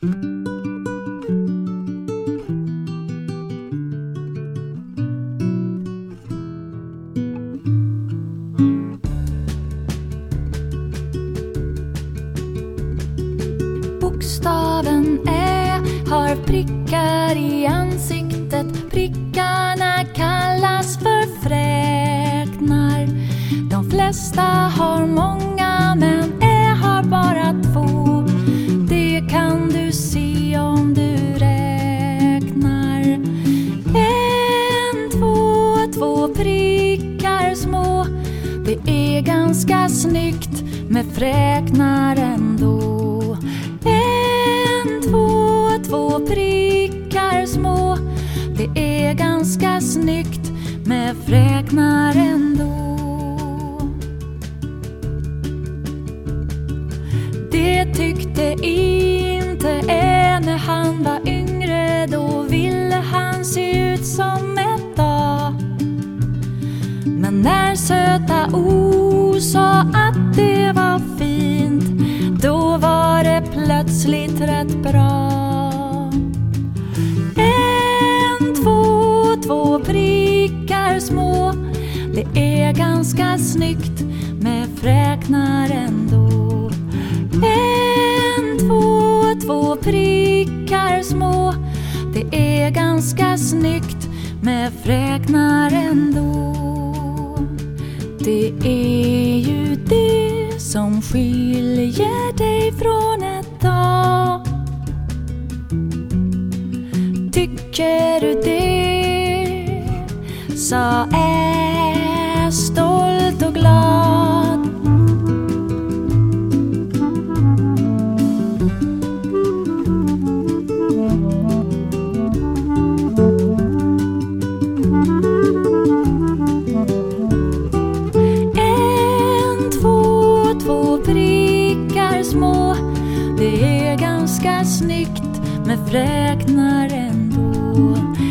Bokstaven Ä har prickar i ansiktet. Prickarna kallas för fräknar. De flesta har många men Ä har bara 2. Det kan du se om du räknar. 1, 2, 2 prickar små. Det är ganska snyggt med fräknar ändå. 1, 2, 2 prickar små. Det är ganska snyggt med fräknar ändå. Det tyckte inte Ä när han var yngre. Då ville han se ut som ett A. Men när söta O sa att det var fint, då var det plötsligt rätt bra. 1, 2, 2 prickar små. Det är ganska snyggt med fräknar ändå. 1, 2, 2 prickar små. Det är ganska snyggt med fräknar ändå. Det är ju det som skiljer dig från ett A. Tycker du det? Sa Ä stolt och glad. Små. Det är ganska snyggt med fräknar ändå.